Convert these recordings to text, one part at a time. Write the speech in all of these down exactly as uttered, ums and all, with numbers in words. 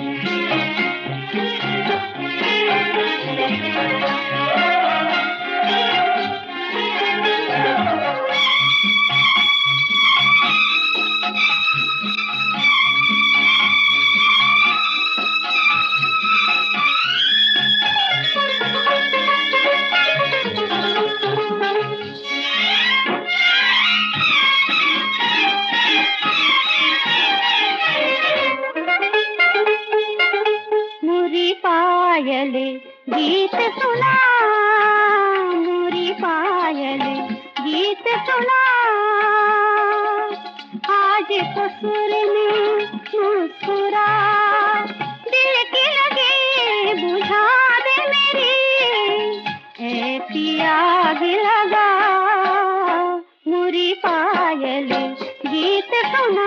पायले गीत सुना, मोरी पायले गीत सुना, आज तो सुर में मुस्कुरा, दिल की लगी बुझा दे मेरी, ऐसी आग लगा, मोरी पायले गीत सुना।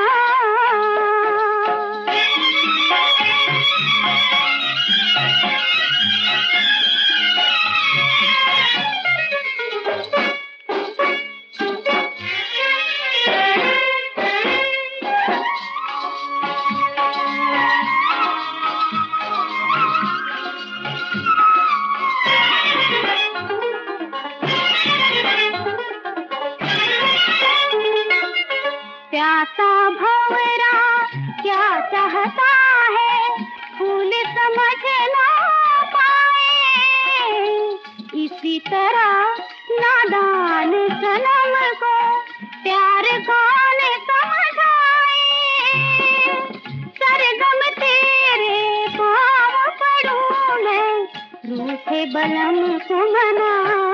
प्यासा भंवरा क्या चाहता है, फूल समझ ना पाए, इसी तरह नादान सनम को प्यार कौन समझाए। सरगम तेरे पाँव पड़ूं मैं, रूठे बलम को मना,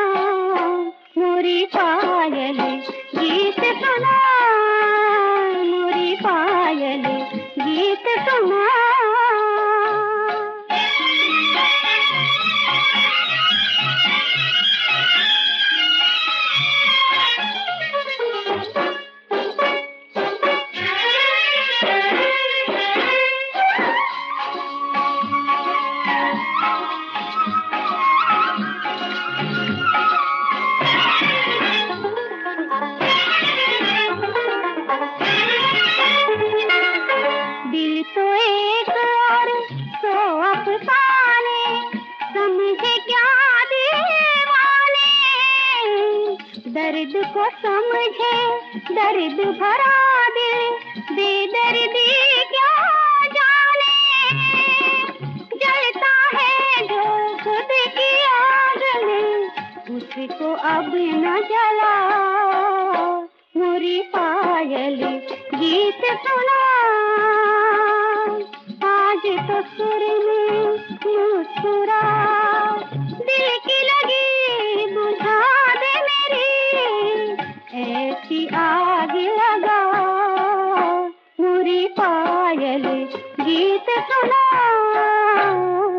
मोरी पायले गीत सुना, मोरी पायले गीत सुना। दिल तो एक और सौ अफसाने, समझे क्या दीवाने, दर्द को समझे दर्द भरा दिल, बेदर्दी क्या जाने, जलता है जो खुद की आग में, उसको अब न जला, मोरी पायले गीत सुना, आज तो सुर में मुस्कुरा, दिल की लगी बुझा दे मेरी, ऐसी आग लगा, मोरी पायले गीत सुना।